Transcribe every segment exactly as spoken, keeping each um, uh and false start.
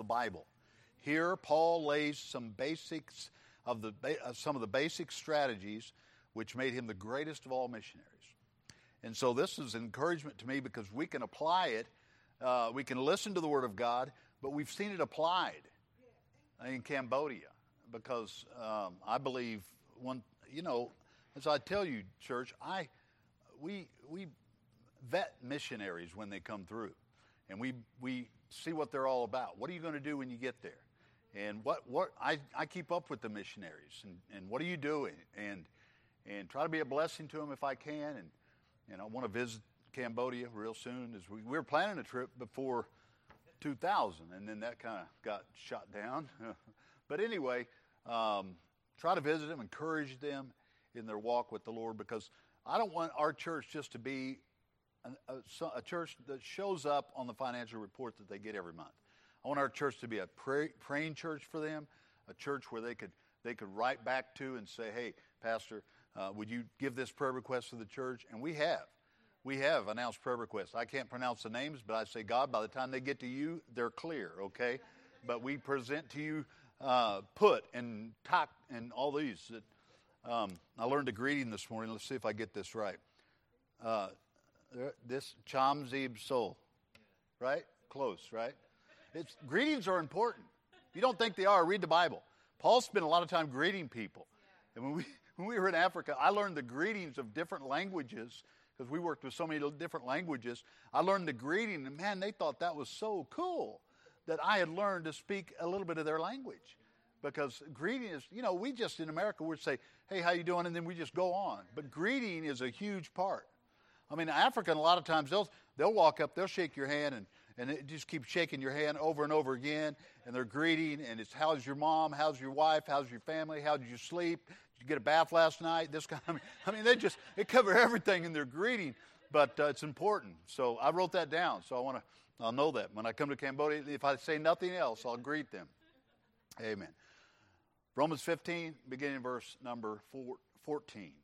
the Bible. Here, Paul lays some basics of the uh, some of the basic strategies which made him the greatest of all missionaries. And so this is an encouragement to me because we can apply it. Uh, we can listen to the Word of God, but we've seen it applied in Cambodia because um, I believe one. You know, as I tell you, church, I we we vet missionaries when they come through, and we we see what they're all about. What are you going to do when you get there? And what what I, I keep up with the missionaries and, and what are you doing? And and try to be a blessing to them if I can. And and I want to visit Cambodia real soon. As we, we were planning a trip before two thousand, and then that kind of got shot down. But anyway, um, try to visit them, encourage them in their walk with the Lord, because I don't want our church just to be an, a, a church that shows up on the financial report that they get every month. I want our church to be a pray, praying church for them, a church where they could they could write back to and say, hey, Pastor, uh, would you give this prayer request to the church? And we have. We have announced prayer requests. I can't pronounce the names, but I say, God, by the time they get to you, they're clear, okay? But we present to you uh, put and tak and all these. That, um, I learned a greeting this morning. Let's see if I get this right. Uh, this Cham Zib Sol, right? Close, right? It's, greetings are important. You don't think they are? Read the Bible. Paul spent a lot of time greeting people. And when we when we were in Africa, I learned the greetings of different languages because we worked with so many different languages. I learned the greeting, and man, they thought that was so cool that I had learned to speak a little bit of their language. Because greeting is, you know, we just in America would say, hey, how you doing? And then we just go on. But greeting is a huge part. I mean, African, a lot of times they'll they'll walk up, they'll shake your hand, and And it just keeps shaking your hand over and over again. And they're greeting. And it's, how's your mom? How's your wife? How's your family? How did you sleep? Did you get a bath last night? This kind of, I mean, they just, they cover everything in their greeting. But uh, it's important. So I wrote that down. So I want to, I'll know that. When I come to Cambodia, if I say nothing else, I'll greet them. Amen. Romans fifteen, beginning verse number fourteen.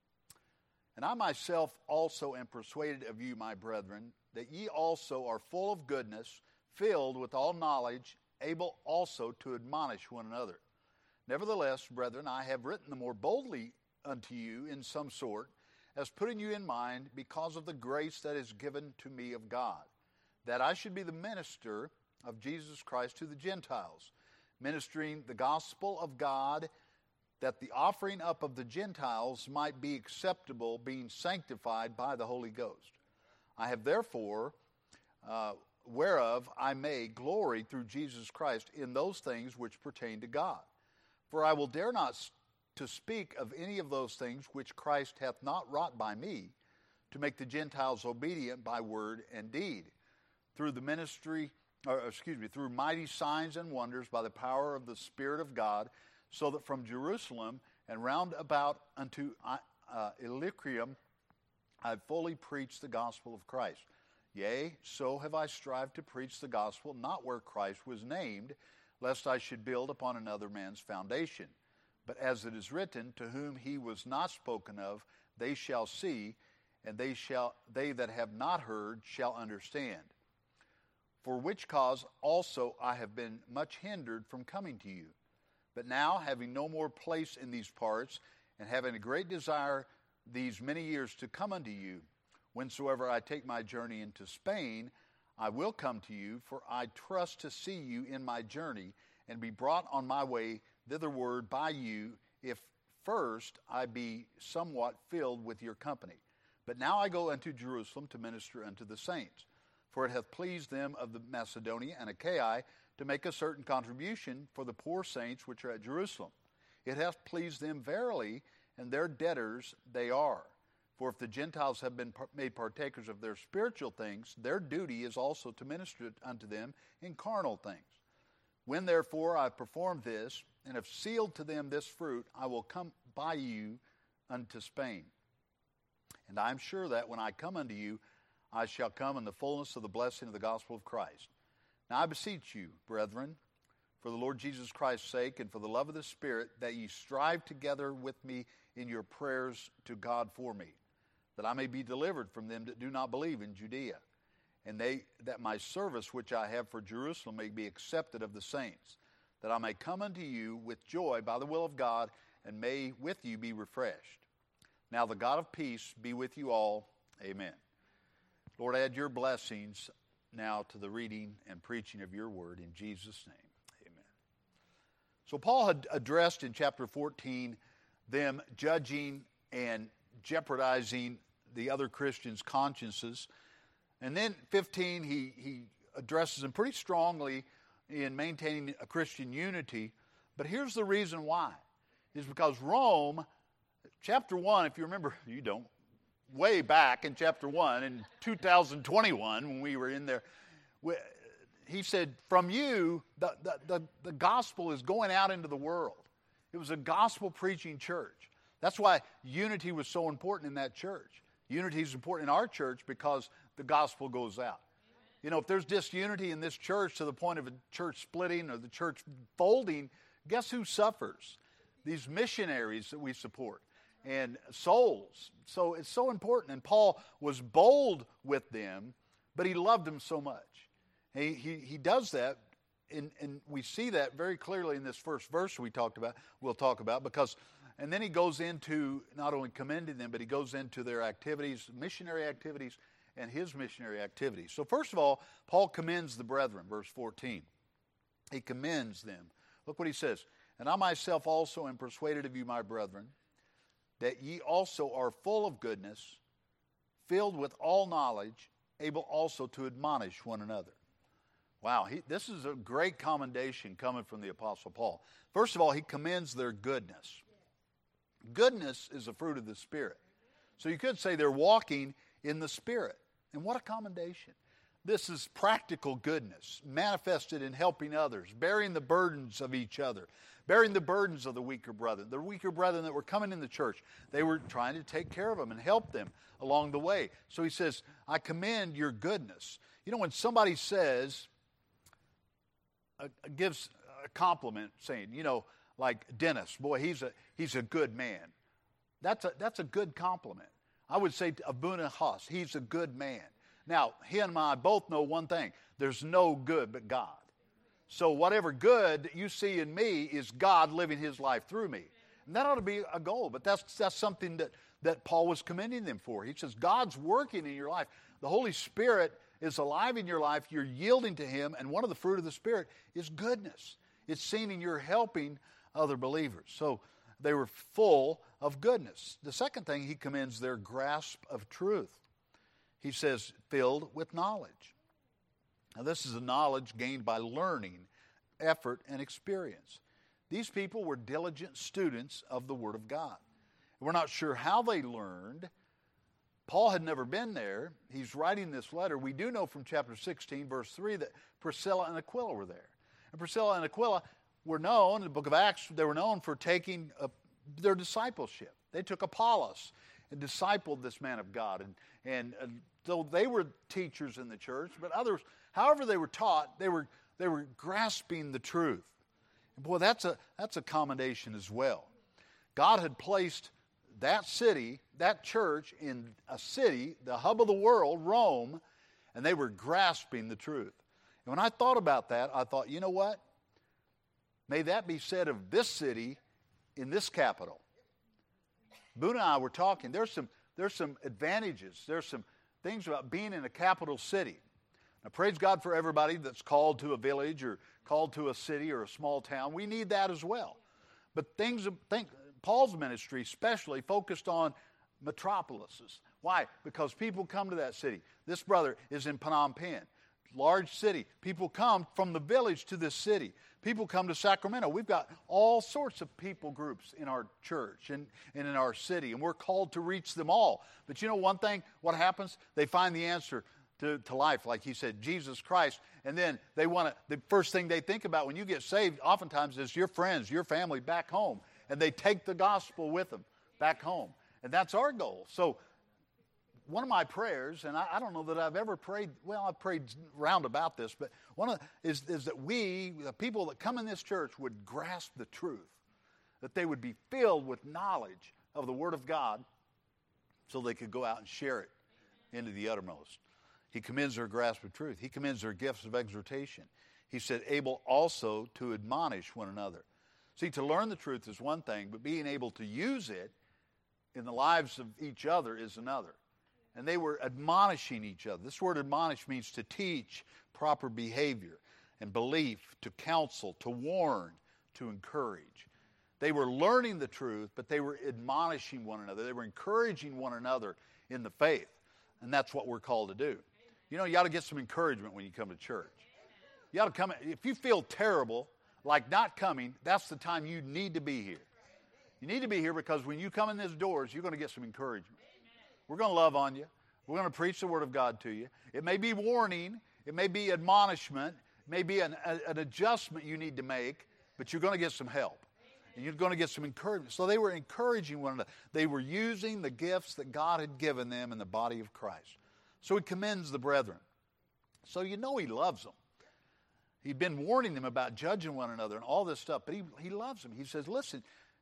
And I myself also am persuaded of you, my brethren, that ye also are full of goodness, filled with all knowledge, able also to admonish one another. Nevertheless, brethren, I have written the more boldly unto you in some sort, as putting you in mind because of the grace that is given to me of God, that I should be the minister of Jesus Christ to the Gentiles, ministering the gospel of God, that the offering up of the Gentiles might be acceptable, being sanctified by the Holy Ghost. I have therefore, uh, whereof I may glory through Jesus Christ in those things which pertain to God. For I will dare not to speak of any of those things which Christ hath not wrought by me, to make the Gentiles obedient by word and deed, through the ministry, or excuse me, through mighty signs and wonders by the power of the Spirit of God, so that from Jerusalem and round about unto uh, Illyricum I fully preached the gospel of Christ. Yea, so have I strived to preach the gospel, not where Christ was named, lest I should build upon another man's foundation. But as it is written, to whom he was not spoken of, they shall see, and they shall they that have not heard shall understand. For which cause also I have been much hindered from coming to you. But now, having no more place in these parts, and having a great desire these many years to come unto you, whensoever I take my journey into Spain, I will come to you, for I trust to see you in my journey, and be brought on my way thitherward by you, if first I be somewhat filled with your company. But now I go unto Jerusalem to minister unto the saints. For it hath pleased them of the Macedonia and Achaia to make a certain contribution for the poor saints which are at Jerusalem. It hath pleased them verily, and their debtors they are. For if the Gentiles have been made partakers of their spiritual things, their duty is also to minister unto them in carnal things. When therefore I have performed this, and have sealed to them this fruit, I will come by you unto Spain. And I am sure that when I come unto you, I shall come in the fullness of the blessing of the gospel of Christ. Now I beseech you, brethren, for the Lord Jesus Christ's sake, and for the love of the Spirit, that ye strive together with me in your prayers to God for me, that I may be delivered from them that do not believe in Judea, and they that my service which I have for Jerusalem may be accepted of the saints, that I may come unto you with joy by the will of God, and may with you be refreshed. Now the God of peace be with you all. Amen. Lord, add your blessings now to the reading and preaching of your word in Jesus' name. Amen. So Paul had addressed in chapter fourteen them judging and jeopardizing the other Christians' consciences. And then fifteen, he, he addresses them pretty strongly in maintaining a Christian unity. But here's the reason why. Is because Rome, chapter one, if you remember, you don't, way back in chapter one, in two thousand twenty-one, when we were in there, he said, from you, the, the, the, the gospel is going out into the world. It was a gospel-preaching church. That's why unity was so important in that church. Unity is important in our church because the gospel goes out. You know, if there's disunity in this church to the point of a church splitting or the church folding, guess who suffers? These missionaries that we support and souls. So it's so important. And Paul was bold with them, but he loved them so much. He, he, he does that, and, and we see that very clearly in this first verse we talked about, we'll talk about, because, and then he goes into not only commending them, but he goes into their activities, missionary activities, and his missionary activities. So first of all, Paul commends the brethren, verse fourteen. He commends them. Look what he says. And I myself also am persuaded of you, my brethren, that ye also are full of goodness, filled with all knowledge, able also to admonish one another. Wow, he, this is a great commendation coming from the Apostle Paul. First of all, he commends their goodness. Goodness is a fruit of the Spirit. So you could say they're walking in the Spirit. And what a commendation. This is practical goodness, manifested in helping others, bearing the burdens of each other, bearing the burdens of the weaker brethren. The weaker brethren that were coming in the church, they were trying to take care of them and help them along the way. So he says, I commend your goodness. You know, when somebody says, uh, gives a compliment saying, you know, like Dennis, boy, he's a he's a good man. That's a, that's a good compliment. I would say of Boona Haas, he's a good man. Now, he and I both know one thing. There's no good but God. So whatever good you see in me is God living his life through me. And that ought to be a goal. But that's, that's something that, that Paul was commending them for. He says, God's working in your life. The Holy Spirit is alive in your life. You're yielding to him. And one of the fruit of the Spirit is goodness. It's seen in your helping other believers. So they were full of goodness. The second thing, he commends their grasp of truth. He says, filled with knowledge. Now, this is a knowledge gained by learning, effort, and experience. These people were diligent students of the Word of God. We're not sure how they learned. Paul had never been there. He's writing this letter. We do know from chapter sixteen, verse three, that Priscilla and Aquila were there. And Priscilla and Aquila were known, in the book of Acts, they were known for taking a, their discipleship. They took Apollos and discipled this man of God. And, and uh, though they were teachers in the church, but others, however they were taught, they were they were grasping the truth. And boy, that's a that's a commendation as well. God had placed that city, that church, in a city, the hub of the world, Rome, and they were grasping the truth. And when I thought about that, I thought, you know what? May that be said of this city in this capital. Boone and I were talking. There's some there's some advantages. There's some things about being in a capital city. Now, praise God for everybody that's called to a village or called to a city or a small town. We need that as well. But things, think, Paul's ministry especially focused on metropolises. Why? Because people come to that city. This brother is in Phnom Penh, large city. People come from the village to this city. People come to Sacramento. We've got all sorts of people groups in our church and, and in our city, and we're called to reach them all. But you know one thing, what happens? They find the answer to, to life, like he said, Jesus Christ. And then they want to, the first thing they think about when you get saved, oftentimes is your friends, your family back home. And they take the gospel with them back home. And that's our goal. So one of my prayers, and I, I don't know that I've ever prayed, well, I've prayed round about this, but one of the, is, is that we, the people that come in this church, would grasp the truth, that they would be filled with knowledge of the Word of God so they could go out and share it into the uttermost. He commends their grasp of truth. He commends their gifts of exhortation. He said, able also to admonish one another. See, to learn the truth is one thing, but being able to use it in the lives of each other is another. And they were admonishing each other. This word admonish means to teach proper behavior and belief, to counsel, to warn, to encourage. They were learning the truth, but they were admonishing one another. They were encouraging one another in the faith. And that's what we're called to do. You know, you ought to get some encouragement when you come to church. You ought to come. If you feel terrible, like not coming, that's the time you need to be here. You need to be here because when you come in these doors, you're going to get some encouragement. We're going to love on you. We're going to preach the Word of God to you. It may be warning. It may be admonishment. It may be an, a, an adjustment you need to make, but you're going to get some help. And you're going to get some encouragement. So they were encouraging one another. They were using the gifts that God had given them in the body of Christ. So he commends the brethren. So you know he loves them. He'd been warning them about judging one another and all this stuff, but he, he loves them. He says, listen,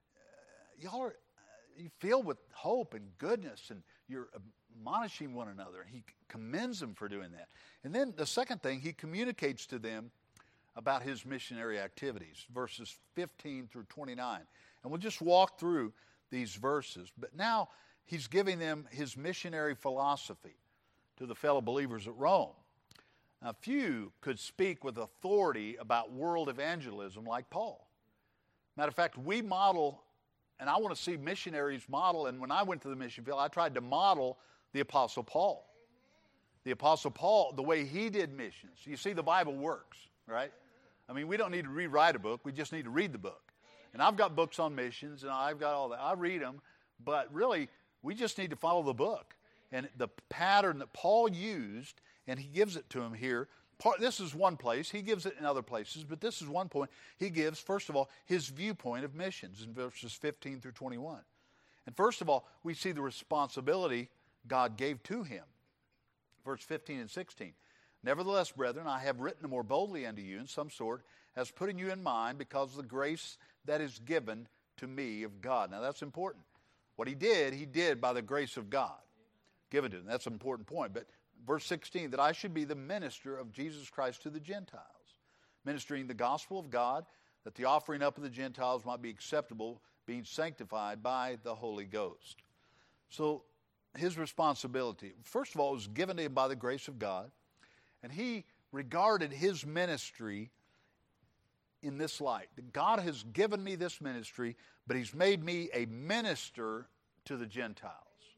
uh, y'all are uh, you filled with hope and goodness, and you're admonishing one another. And he commends them for doing that. And then the second thing, he communicates to them about his missionary activities, verses fifteen through twenty-nine. And we'll just walk through these verses. But now he's giving them his missionary philosophy to the fellow believers at Rome. Now, few could speak with authority about world evangelism like Paul. Matter of fact, we model, and I want to see missionaries model, and when I went to the mission field, I tried to model the Apostle Paul. The Apostle Paul, the way he did missions. You see, the Bible works, right? I mean, we don't need to rewrite a book. We just need to read the book. And I've got books on missions, and I've got all that. I read them, but really, we just need to follow the book. And the pattern that Paul used, and he gives it to him here. Part, this is one place. He gives it in other places, but this is one point. He gives, first of all, his viewpoint of missions in verses fifteen through twenty-one. And first of all, we see the responsibility God gave to him. Verse fifteen and sixteen. Nevertheless, brethren, I have written more boldly unto you in some sort, as putting you in mind because of the grace that is given to me of God. Now that's important. What he did, he did by the grace of God given to him. That's an important point. But verse sixteen, that I should be the minister of Jesus Christ to the Gentiles, ministering the gospel of God, that the offering up of the Gentiles might be acceptable, being sanctified by the Holy Ghost. So his responsibility, first of all, was given to him by the grace of God, and he regarded his ministry in this light. God has given me this ministry, but he's made me a minister to the Gentiles.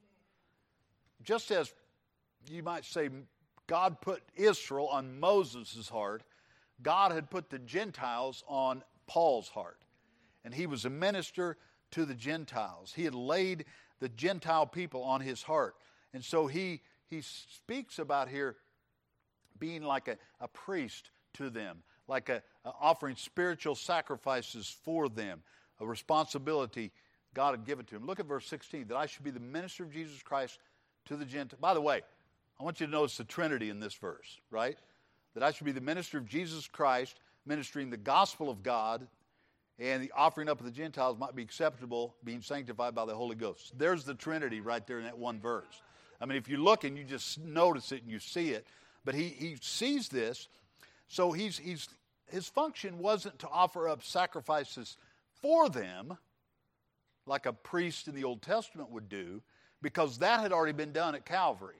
Just as you might say God put Israel on Moses' heart, God had put the Gentiles on Paul's heart. And he was a minister to the Gentiles. He had laid the Gentile people on his heart. And so he, he speaks about here being like a, a priest to them, like a, a offering spiritual sacrifices for them, a responsibility God had given to him. Look at verse sixteen, that I should be the minister of Jesus Christ to the Gentiles. By the way, I want you to notice the Trinity in this verse, right? That I should be the minister of Jesus Christ, ministering the gospel of God, and the offering up of the Gentiles might be acceptable, being sanctified by the Holy Ghost. There's the Trinity right there in that one verse. I mean, if you look and you just notice it and you see it, but he, he sees this, so he's he's his function wasn't to offer up sacrifices for them, like a priest in the Old Testament would do, because that had already been done at Calvary.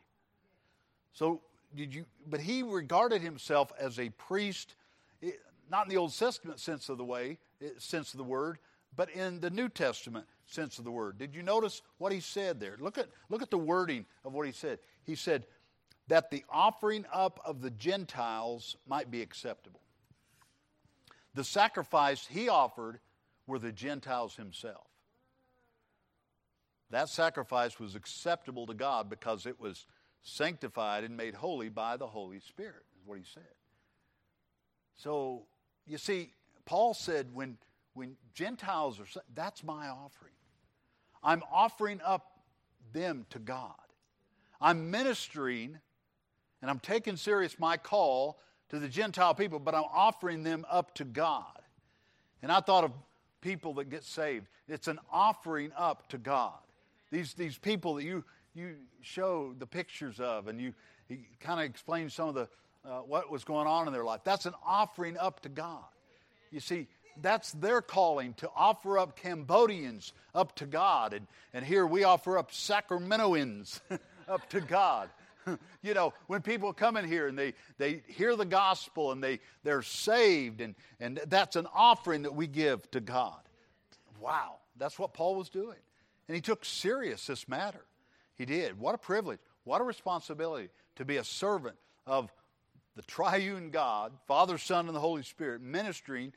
So did you? But he regarded himself as a priest, not in the Old Testament sense of the way, sense of the word, but in the New Testament sense of the word. Did you notice what he said there? Look at look at the wording of what he said. He said that the offering up of the Gentiles might be acceptable. The sacrifice he offered were the Gentiles himself. That sacrifice was acceptable to God because it was sanctified and made holy by the Holy Spirit, is what he said. So, you see, Paul said when, when Gentiles are, that's my offering. I'm offering up them to God. I'm ministering, and I'm taking serious my call to the Gentile people, but I'm offering them up to God. And I thought of people that get saved. It's an offering up to God. These, these people that you, you show the pictures of, and you, he kind of explained some of the uh, what was going on in their life. That's an offering up to God. You see, that's their calling, to offer up Cambodians up to God. And, and here we offer up Sacramentoans up to God. You know, when people come in here and they, they hear the gospel and they, they're saved, and, and that's an offering that we give to God. Wow, that's what Paul was doing. And he took serious this matter. He did. What a privilege. What a responsibility to be a servant of the triune God, Father, Son, and the Holy Spirit, ministering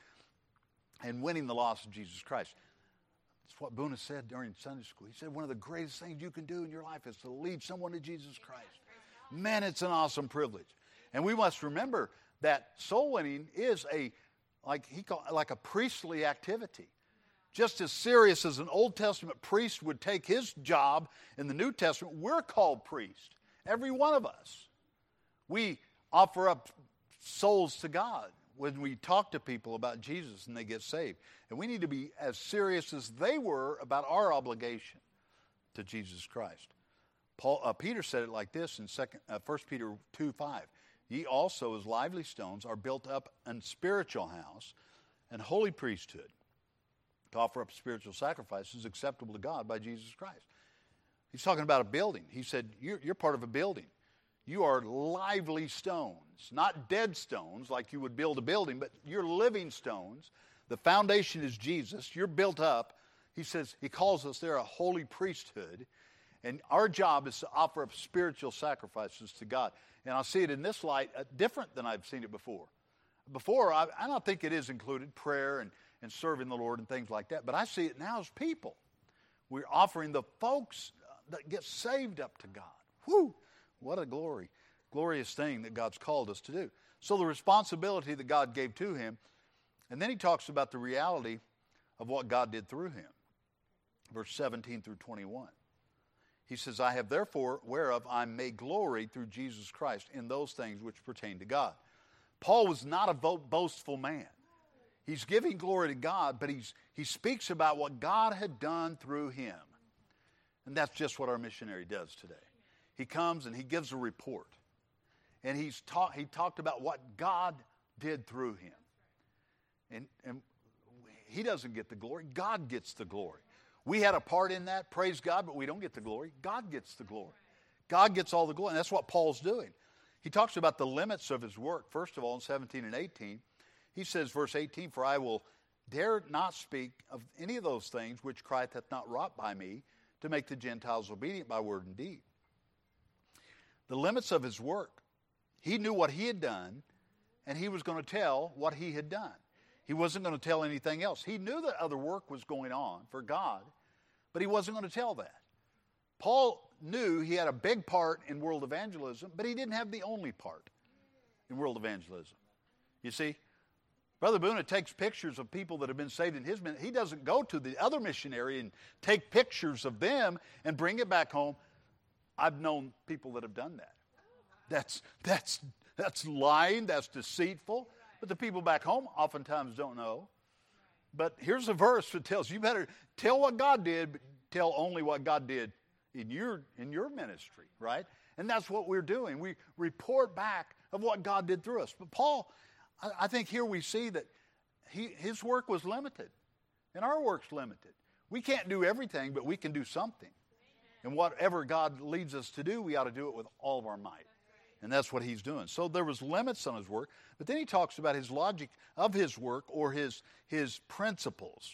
and winning the lost of Jesus Christ. That's what Boona said during Sunday school. He said one of the greatest things you can do in your life is to lead someone to Jesus Christ. Man, it's an awesome privilege. And we must remember that soul winning is a like he called, like a priestly activity. Just as serious as an Old Testament priest would take his job in the New Testament, we're called priests. Every one of us. We offer up souls to God when we talk to people about Jesus and they get saved. And we need to be as serious as they were about our obligation to Jesus Christ. Paul, uh, Peter said it like this in second, uh, First Peter two five. Ye also as lively stones are built up an spiritual house and holy priesthood to offer up spiritual sacrifices acceptable to God by Jesus Christ. He's talking about a building. He said, you're, you're part of a building. You are lively stones, not dead stones like you would build a building, but you're living stones. The foundation is Jesus. You're built up. He says, he calls us there a holy priesthood. And our job is to offer up spiritual sacrifices to God. And I see it in this light uh, different than I've seen it before. Before, I, I don't think it is included, prayer and, and serving the Lord and things like that. But I see it now as people. We're offering the folks that get saved up to God. Whew! What a glory, glorious thing that God's called us to do. So the responsibility that God gave to him, and then he talks about the reality of what God did through him. Verse seventeen through twenty-one. He says, I have therefore whereof I may glory through Jesus Christ in those things which pertain to God. Paul was not a boastful man. He's giving glory to God, but he's, he speaks about what God had done through him. And that's just what our missionary does today. He comes and he gives a report. And he's ta- he talked about what God did through him. And, and he doesn't get the glory. God gets the glory. We had a part in that, praise God, but we don't get the glory. God gets the glory. God gets all the glory, and that's what Paul's doing. He talks about the limits of his work. First of all, in seventeen and eighteen, he says, verse eighteen, for I will dare not speak of any of those things which Christ hath not wrought by me, to make the Gentiles obedient by word and deed. The limits of his work. He knew what he had done, and he was going to tell what he had done. He wasn't going to tell anything else. He knew that other work was going on for God, but he wasn't going to tell that. Paul knew he had a big part in world evangelism, but he didn't have the only part in world evangelism. You see, Brother Boona takes pictures of people that have been saved in his ministry. He doesn't go to the other missionary and take pictures of them and bring it back home. I've known people that have done that. That's, that's, that's lying, that's deceitful. But the people back home oftentimes don't know. But here's a verse that tells you better tell what God did, but tell only what God did in your in your ministry, right? And that's what we're doing. We report back of what God did through us. But Paul, I, I think here we see that he, his work was limited, and our work's limited. We can't do everything, but we can do something. And whatever God leads us to do, we ought to do it with all of our might. And that's what he's doing. So there was limits on his work, but then he talks about his logic of his work or his, his principles.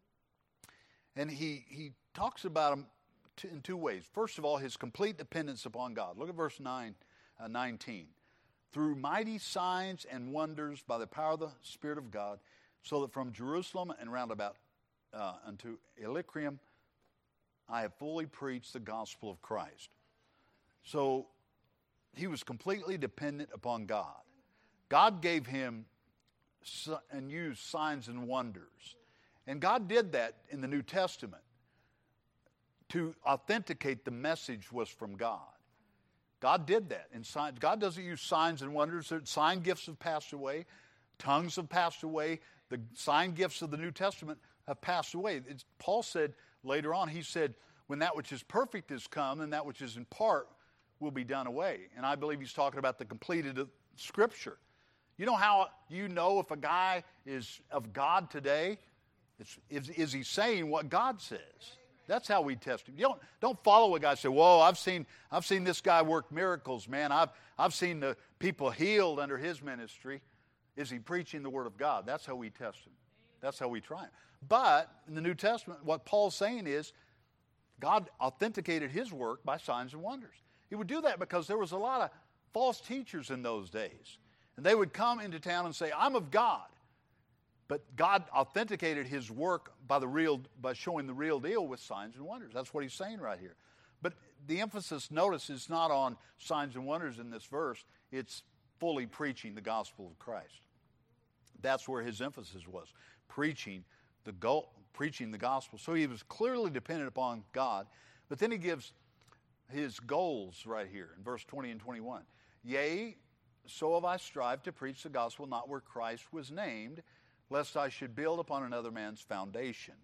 And he, he talks about them t- in two ways. First of all, his complete dependence upon God. Look at verse nine, uh, nineteen. Through mighty signs and wonders by the power of the Spirit of God, so that from Jerusalem and round about uh, unto Illyricum, I have fully preached the gospel of Christ. So he was completely dependent upon God. God gave him and used signs and wonders. And God did that in the New Testament to authenticate the message was from God. God did that in signs. God doesn't use signs and wonders. Sign gifts have passed away. Tongues have passed away. The sign gifts of the New Testament have passed away. It's, Paul said later on, he said, when that which is perfect is come and that which is in part will be done away. And I believe he's talking about the completed Scripture. You know how you know if a guy is of God today? It's, is, is he saying what God says? That's how we test him. You don't, don't follow a guy and say, whoa, I've seen, I've seen this guy work miracles, man. I've, I've seen the people healed under his ministry. Is he preaching the Word of God? That's how we test him. That's how we try him. But in the New Testament, what Paul's saying is God authenticated his work by signs and wonders. He would do that because there was a lot of false teachers in those days. And they would come into town and say, I'm of God. But God authenticated his work by the real, by showing the real deal with signs and wonders. That's what he's saying right here. But the emphasis, notice, is not on signs and wonders in this verse. It's fully preaching the gospel of Christ. That's where his emphasis was, preaching the go- preaching the gospel. So he was clearly dependent upon God. But then he gives his goals right here in verse twenty and twenty-one. Yea, so have I strived to preach the gospel not where Christ was named, lest I should build upon another man's foundation.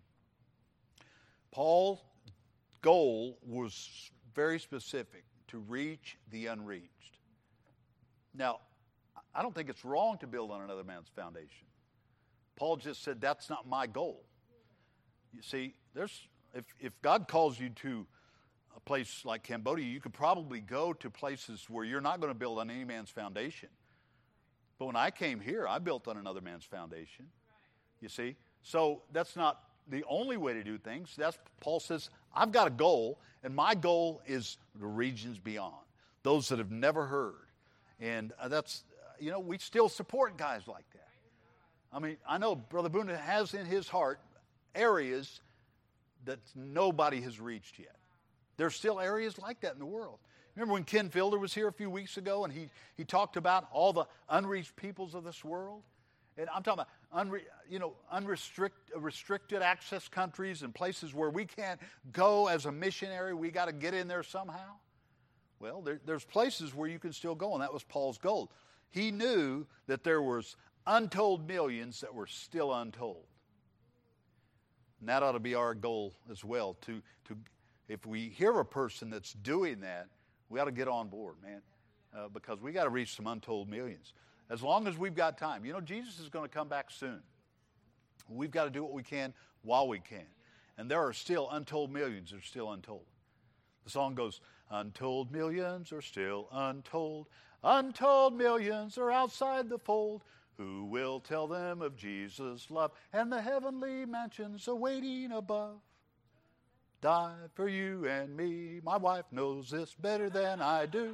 Paul's goal was very specific, to reach the unreached. Now, I don't think it's wrong to build on another man's foundation. Paul just said, that's not my goal. You see, there's if, if God calls you to a place like Cambodia, you could probably go to places where you're not going to build on any man's foundation. But when I came here, I built on another man's foundation. You see? So that's not the only way to do things. That's Paul says, I've got a goal, and my goal is the regions beyond, those that have never heard. And uh, that's, uh, you know, we still support guys like that. I mean, I know Brother Boone has in his heart areas that nobody has reached yet. There's still areas like that in the world. Remember when Ken Fielder was here a few weeks ago and he, he talked about all the unreached peoples of this world? And I'm talking about unre, you know, unrestricted restricted access countries and places where we can't go as a missionary. We got to get in there somehow. Well, there, there's places where you can still go, and that was Paul's goal. He knew that there was untold millions that were still untold. And that ought to be our goal as well. To, to, if we hear a person that's doing that, we ought to get on board, man, uh, because we got to reach some untold millions. As long as we've got time. You know, Jesus is going to come back soon. We've got to do what we can while we can. And there are still untold millions that are still untold. The song goes, untold millions are still untold. Untold millions are outside the fold. Who will tell them of Jesus' love and the heavenly mansions awaiting above? Died for you and me. My wife knows this better than I do.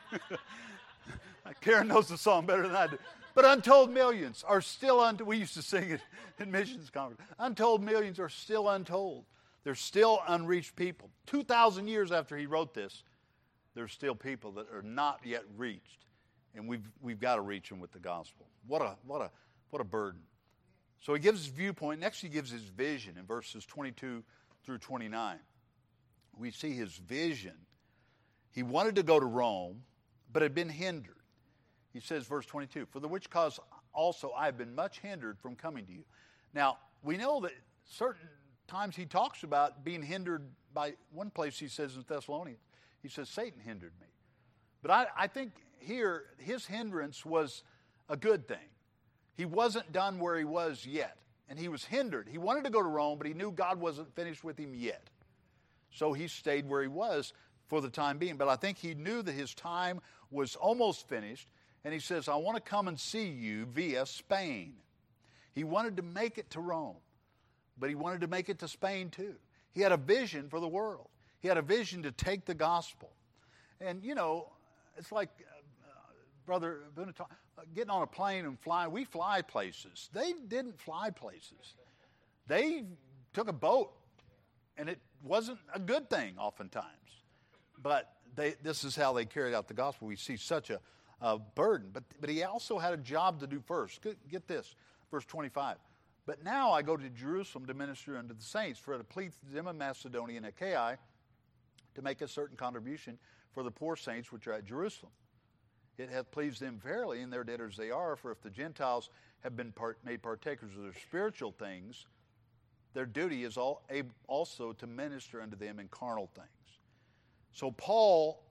Karen knows the song better than I do. But untold millions are still untold. We used to sing it in missions conference. Untold millions are still untold. There's still unreached people. two thousand years after he wrote this, there's still people that are not yet reached. And we've, we've got to reach them with the gospel. What a, what a, what a burden. So he gives his viewpoint. Next he gives his vision in verses twenty-two through twenty-nine. We see his vision. He wanted to go to Rome, but had been hindered. He says, verse twenty-two, for the which cause also I have been much hindered from coming to you. Now, we know that certain times he talks about being hindered by, one place he says in Thessalonians, he says, Satan hindered me. But I, I think here, his hindrance was a good thing. He wasn't done where he was yet, and he was hindered. He wanted to go to Rome, but he knew God wasn't finished with him yet. So he stayed where he was for the time being. But I think he knew that his time was almost finished, and he says, I want to come and see you via Spain. He wanted to make it to Rome, but he wanted to make it to Spain too. He had a vision for the world. He had a vision to take the gospel. And, you know, it's like uh, Brother Boone, uh, getting on a plane and flying. We fly places. They didn't fly places. They took a boat, and it wasn't a good thing oftentimes. But they, this is how they carried out the gospel. We see such a, a burden. But, but he also had a job to do first. Get, get this, verse twenty-five. But now I go to Jerusalem to minister unto the saints, for it pleased them in Macedonia and Achaia to make a certain contribution for the poor saints which are at Jerusalem. It hath pleased them verily, and their debtors they are, for if the Gentiles have been part, made partakers of their spiritual things, their duty is all, also to minister unto them in carnal things. So Paul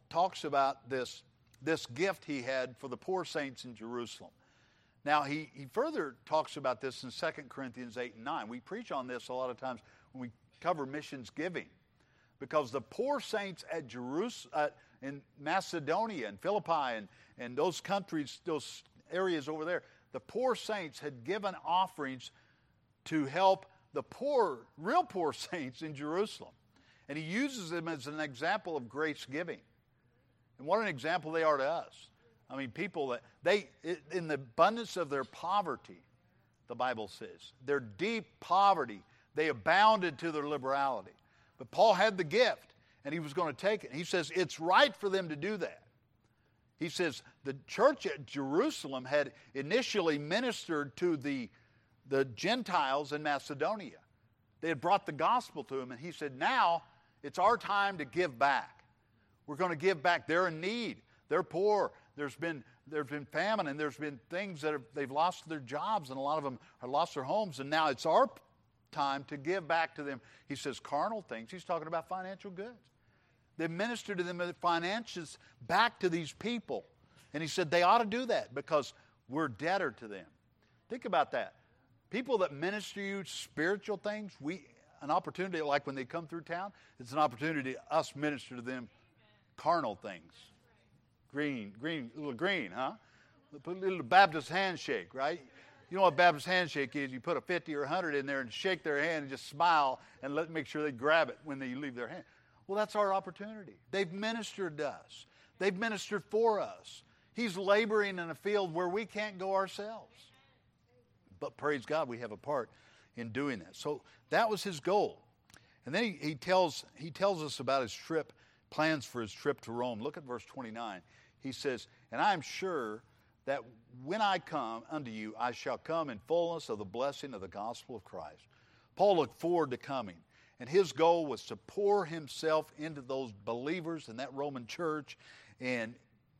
talks about this, this gift he had for the poor saints in Jerusalem. Now, he, he further talks about this in Second Corinthians eight and nine. We preach on this a lot of times when we cover missions giving, because the poor saints at Jerusalem, uh, in Macedonia and Philippi and, and those countries, those areas over there, the poor saints had given offerings to help the poor, real poor saints in Jerusalem. And he uses them as an example of grace giving. And what an example they are to us. I mean, people that, they, in the abundance of their poverty, the Bible says, their deep poverty, they abounded to their liberality. But Paul had the gift, and he was going to take it. He says it's right for them to do that. He says the church at Jerusalem had initially ministered to the, the Gentiles in Macedonia. They had brought the gospel to them, and he said, now it's our time to give back. We're going to give back. They're in need. They're poor. There's been, there's been famine, and there's been things that have, they've lost their jobs, and a lot of them have lost their homes, and now it's our time to give back to them. He says carnal things. He's talking about financial goods. They minister to them with finances back to these people. And he said they ought to do that because we're debtor to them. Think about that. People that minister you spiritual things, we an opportunity, like when they come through town, it's an opportunity to us minister to them carnal things. Green, green, little green, huh? Put a little Baptist handshake, right? You know what Baptist handshake is? You put a fifty or a hundred in there and shake their hand and just smile and let make sure they grab it when they leave their hand. Well, that's our opportunity. They've ministered to us. They've ministered for us. He's laboring in a field where we can't go ourselves. But praise God, we have a part in doing that. So that was his goal. And then he, he tells he tells us about his trip, plans for his trip to Rome. Look at verse twenty-nine. He says, and I am sure that when I come unto you, I shall come in fullness of the blessing of the gospel of Christ. Paul looked forward to coming, and his goal was to pour himself into those believers in that Roman church, and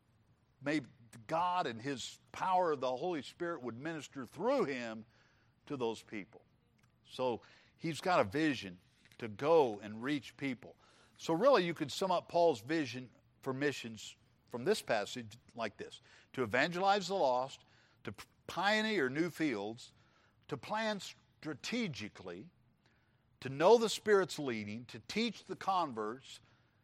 may God and his power of the Holy Spirit would minister through him to those people. So he's got a vision to go and reach people. So really you could sum up Paul's vision for missions from this passage like this: to evangelize the lost, to pioneer new fields, to plan strategically, to know the Spirit's leading, to teach the converts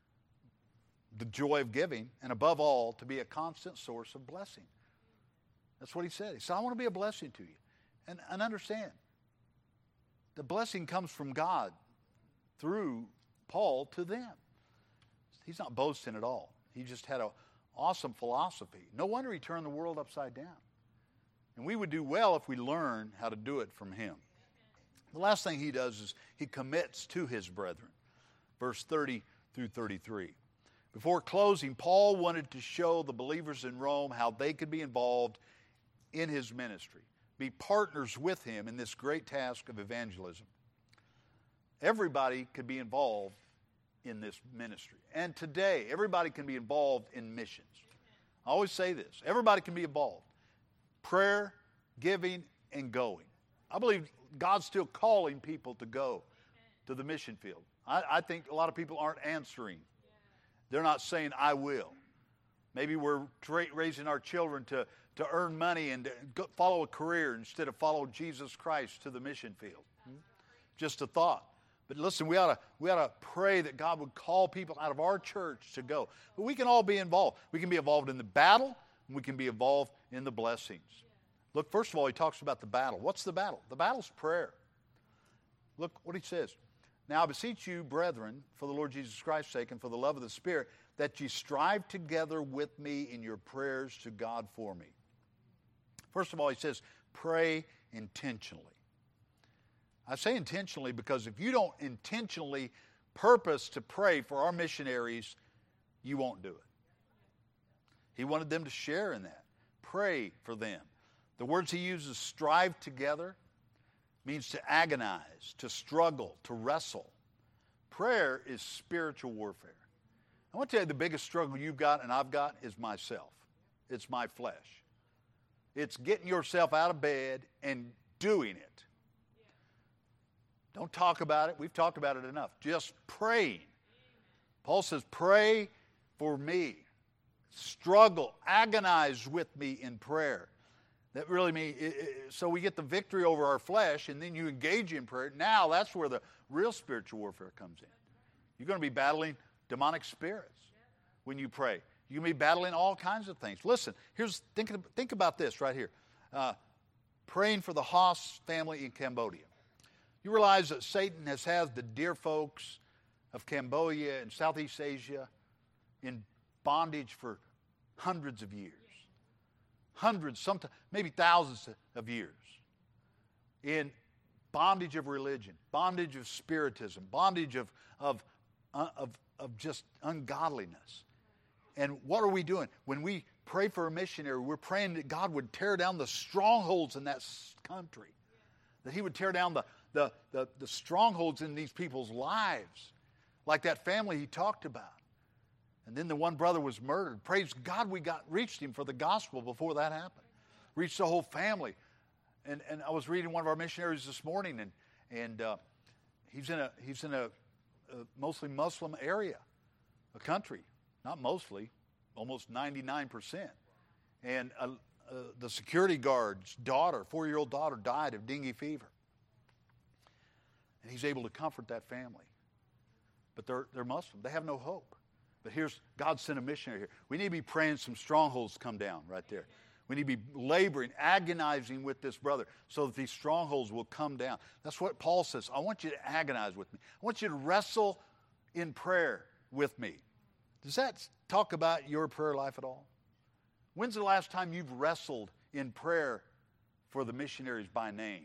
the joy of giving, and above all, to be a constant source of blessing. That's what he said. He said, I want to be a blessing to you. And, and understand, the blessing comes from God through Paul to them. He's not boasting at all. He just had an awesome philosophy. No wonder he turned the world upside down. And we would do well if we learn how to do it from him. The last thing he does is he commits to his brethren. Verse thirty through thirty-three. Before closing, Paul wanted to show the believers in Rome how they could be involved in his ministry, be partners with him in this great task of evangelism. Everybody could be involved in this ministry. And today, everybody can be involved in missions. I always say this: everybody can be involved. Prayer, giving, and going. I believe God's still calling people to go to the mission field. I, I think a lot of people aren't answering. They're not saying, I will. Maybe we're tra- raising our children to, to earn money and to go follow a career instead of follow Jesus Christ to the mission field. Hmm? Just a thought. But listen, we ought to we ought to pray that God would call people out of our church to go. But we can all be involved. We can be involved in the battle, and we can be involved in the blessings. Look, first of all, he talks about the battle. What's the battle? The battle's prayer. Look what he says. Now I beseech you, brethren, for the Lord Jesus Christ's sake and for the love of the Spirit, that ye strive together with me in your prayers to God for me. First of all, he says, pray intentionally. I say intentionally because if you don't intentionally purpose to pray for our missionaries, you won't do it. He wanted them to share in that. Pray for them. The words he uses, strive together, means to agonize, to struggle, to wrestle. Prayer is spiritual warfare. I want to tell you the biggest struggle you've got and I've got is myself. It's my flesh. It's getting yourself out of bed and doing it. Don't talk about it. We've talked about it enough. Just praying. Paul says, pray for me. Struggle, agonize with me in prayer. That really means, so we get the victory over our flesh, and then you engage in prayer. Now that's where the real spiritual warfare comes in. You're going to be battling demonic spirits when you pray. You're going to be battling all kinds of things. Listen, here's think, think about this right here. Uh, praying for the Haas family in Cambodia. You realize that Satan has had the dear folks of Cambodia and Southeast Asia in bondage for hundreds of years. Hundreds, sometimes maybe thousands of years. In bondage of religion, bondage of spiritism, bondage of, of, of, of just ungodliness. And what are we doing? When we pray for a missionary, we're praying that God would tear down the strongholds in that country. That He would tear down the, the, the, the strongholds in these people's lives. Like that family he talked about. And then the one brother was murdered. Praise God we got reached him for the gospel before that happened. Reached the whole family. And and I was reading one of our missionaries this morning, and and uh, he's in a he's in a, a mostly Muslim area, a country, not mostly, almost ninety-nine percent. And uh, uh, the security guard's daughter, four-year-old daughter, died of dengue fever. And he's able to comfort that family. But they're they're Muslim. They have no hope. But here's, God sent a missionary here. We need to be praying some strongholds come down right there. We need to be laboring, agonizing with this brother so that these strongholds will come down. That's what Paul says. I want you to agonize with me. I want you to wrestle in prayer with me. Does that talk about your prayer life at all? When's the last time you've wrestled in prayer for the missionaries by name?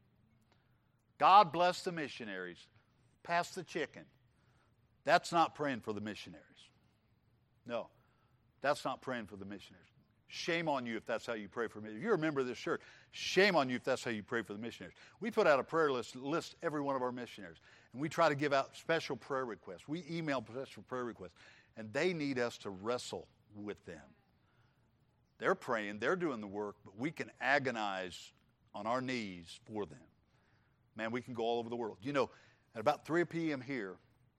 God bless the missionaries. Pass the chicken. That's not praying for the missionaries. No, that's not praying for the missionaries. Shame on you if that's how you pray for missionaries. If you're a member of this church, shame on you if that's how you pray for the missionaries. We put out a prayer list, list every one of our missionaries, and we try to give out special prayer requests. We email special prayer requests, and they need us to wrestle with them. They're praying, they're doing the work, but we can agonize on our knees for them. Man, we can go all over the world. You know, at about three p.m. here,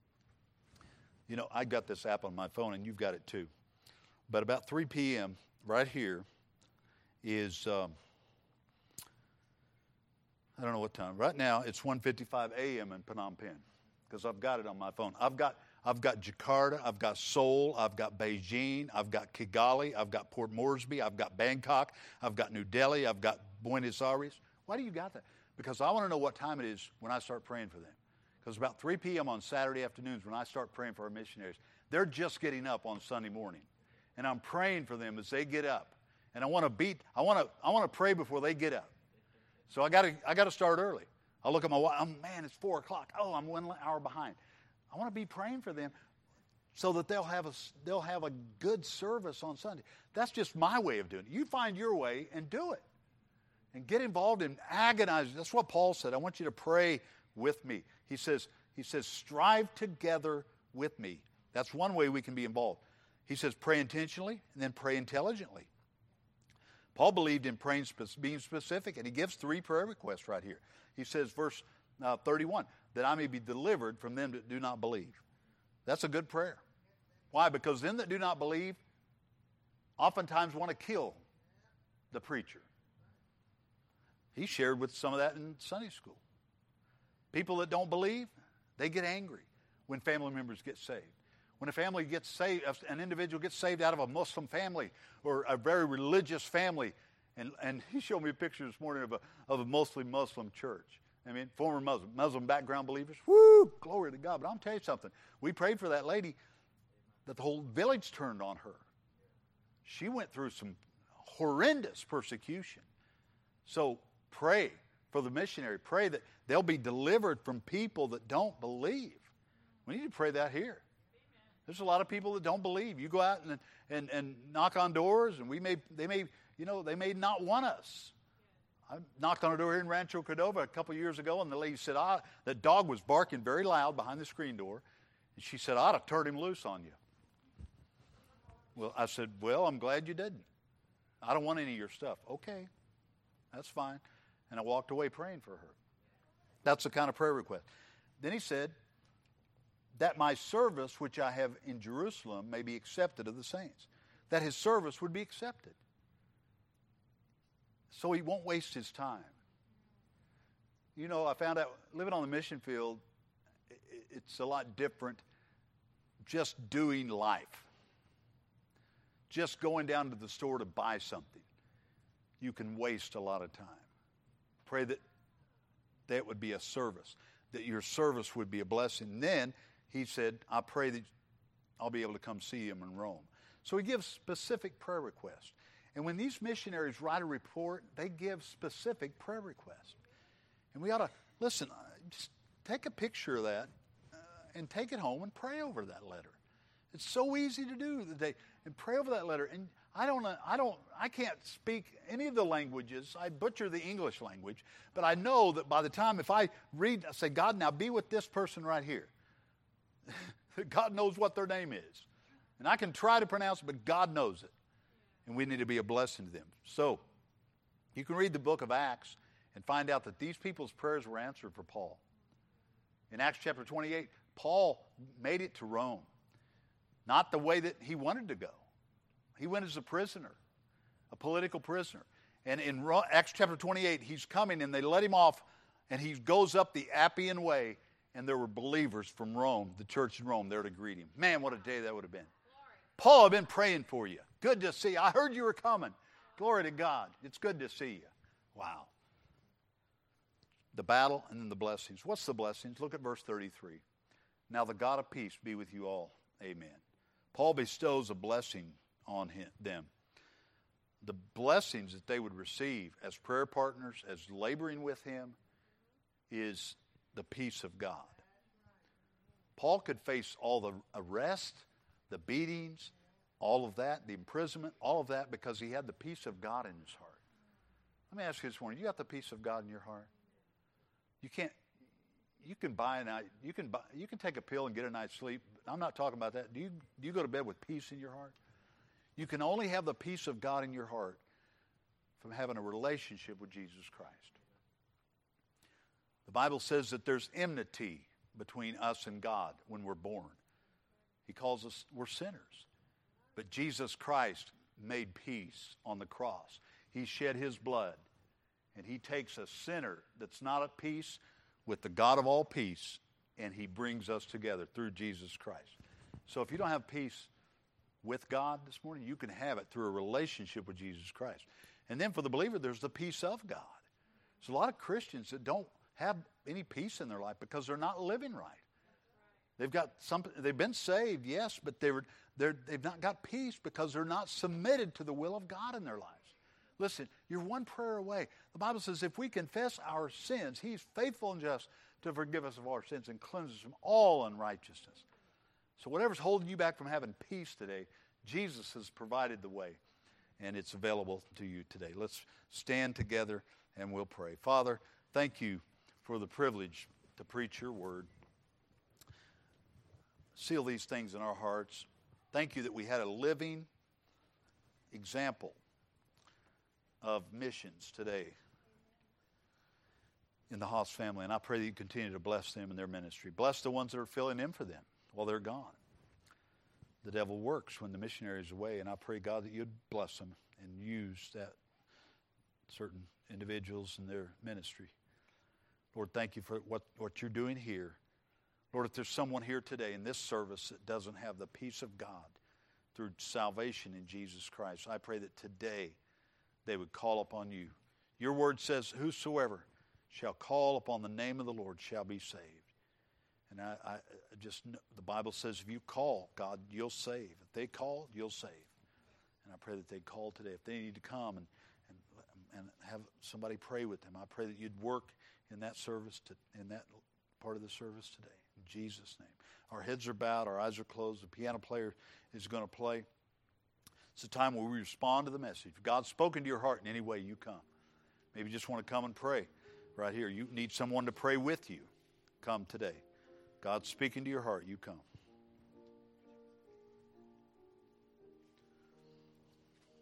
you know, I got this app on my phone, and you've got it too. But about three p.m. right here is, um, I don't know what time. Right now, it's one fifty-five a.m. in Phnom Penh because I've got it on my phone. I've got I've got Jakarta, I've got Seoul, I've got Beijing, I've got Kigali, I've got Port Moresby, I've got Bangkok, I've got New Delhi, I've got Buenos Aires. Why do you got that? Because I want to know what time it is when I start praying for them. Because about three p.m. on Saturday afternoons when I start praying for our missionaries, they're just getting up on Sunday morning. And I'm praying for them as they get up. And I want to beat, I want to I want to pray before they get up. So I got to I got to start early. I look at my watch, oh, man, it's four o'clock. Oh, I'm one hour behind. I want to be praying for them so that they'll have a, they'll have a good service on Sunday. That's just my way of doing it. You find your way and do it. And get involved in agonizing. That's what Paul said. I want you to pray with me. He says, he says, strive together with me. That's one way we can be involved. He says, pray intentionally and then pray intelligently. Paul believed in praying, being specific, and he gives three prayer requests right here. He says, verse uh, thirty-one, that I may be delivered from them that do not believe. That's a good prayer. Why? Because them that do not believe oftentimes want to kill the preacher. He shared with some of that in Sunday school. People that don't believe, they get angry when family members get saved. When a family gets saved, an individual gets saved out of a Muslim family or a very religious family, and, and he showed me a picture this morning of a, of a mostly Muslim church. I mean, former Muslim, Muslim background believers. Woo! Glory to God. But I'm telling you something. We prayed for that lady that the whole village turned on her. She went through some horrendous persecution. So pray for the missionary. Pray that they'll be delivered from people that don't believe. We need to pray that here. There's a lot of people that don't believe. You go out and and, and knock on doors, and we may they may you know they may not want us. I knocked on a door here in Rancho Cordova a couple of years ago, and the lady said, "Ah, the dog was barking very loud behind the screen door," and she said, "I'd have turned him loose on you." Well, I said, "Well, I'm glad you didn't. I don't want any of your stuff." Okay, that's fine. And I walked away praying for her. That's the kind of prayer request. Then he said that my service which I have in Jerusalem may be accepted of the saints. That his service would be accepted. So he won't waste his time. You know, I found out living on the mission field, it's a lot different just doing life. Just going down to the store to buy something. You can waste a lot of time. Pray that that would be a service, that your service would be a blessing. And then he said, I pray that I'll be able to come see him in Rome. So he gives specific prayer requests. And when these missionaries write a report, they give specific prayer requests. And we ought to, listen, just take a picture of that uh, and take it home and pray over that letter. It's so easy to do today. And pray over that letter. And I don't, I don't, I can't speak any of the languages. I butcher the English language. But I know that by the time, if I read, I say, God, now be with this person right here. God knows what their name is. And I can try to pronounce it, but God knows it. And we need to be a blessing to them. So, you can read the book of Acts and find out that these people's prayers were answered for Paul. In Acts chapter twenty-eight, Paul made it to Rome. Not the way that he wanted to go. He went as a prisoner, a political prisoner. And in Acts chapter twenty-eight, he's coming and they let him off and he goes up the Appian Way and there were believers from Rome, the church in Rome, there to greet him. Man, what a day that would have been. Paul, I've been praying for you. Good to see you. I heard you were coming. Glory to God. It's good to see you. Wow. The battle and then the blessings. What's the blessings? Look at verse thirty-three. Now the God of peace be with you all. Amen. Paul bestows a blessing on him, them. The blessings that they would receive as prayer partners, as laboring with him, is the peace of God. Paul could face all the arrest, the beatings, all of that, the imprisonment, all of that, because he had the peace of God in his heart. Let me ask you this morning, you got the peace of God in your heart? You can't, you can buy a night, you can buy, you can take a pill and get a night's sleep. I'm not talking about that. Do you, do you go to bed with peace in your heart? You can only have the peace of God in your heart from having a relationship with Jesus Christ. The Bible says that there's enmity between us and God when we're born. He calls us, we're sinners. But Jesus Christ made peace on the cross. He shed his blood. And he takes a sinner that's not at peace with the God of all peace, and he brings us together through Jesus Christ. So if you don't have peace with God this morning, you can have it through a relationship with Jesus Christ. And then for the believer, there's the peace of God. There's a lot of Christians that don't have any peace in their life because they're not living right. They've got some, they've been saved, yes, but they're, they're, they've not got peace because they're not submitted to the will of God in their lives. Listen, you're one prayer away. The Bible says if we confess our sins, he's faithful and just to forgive us of our sins and cleanse us from all unrighteousness. So whatever's holding you back from having peace today, Jesus has provided the way, and it's available to you today. Let's stand together and we'll pray. Father, thank you for the privilege to preach your word. Seal these things in our hearts. Thank you that we had a living example of missions today in the Haas family. And I pray that you continue to bless them in their ministry. Bless the ones that are filling in for them while they're gone. The devil works when the missionary is away, and I pray, God, that you'd bless them and use that certain individuals in their ministry. Lord, thank you for what, what you're doing here. Lord, if there's someone here today in this service that doesn't have the peace of God through salvation in Jesus Christ, I pray that today they would call upon you. Your word says, whosoever shall call upon the name of the Lord shall be saved. And I, I just, the Bible says if you call, God, you'll save. If they call, you'll save. And I pray that they call today. If they need to come and, and, and have somebody pray with them, I pray that you'd work in that service, to, in that part of the service today. In Jesus' name. Our heads are bowed, our eyes are closed. The piano player is going to play. It's a time where we respond to the message. If God's spoken to your heart in any way, you come. Maybe you just want to come and pray right here. You need someone to pray with you. Come today. God's speaking to your heart. You come.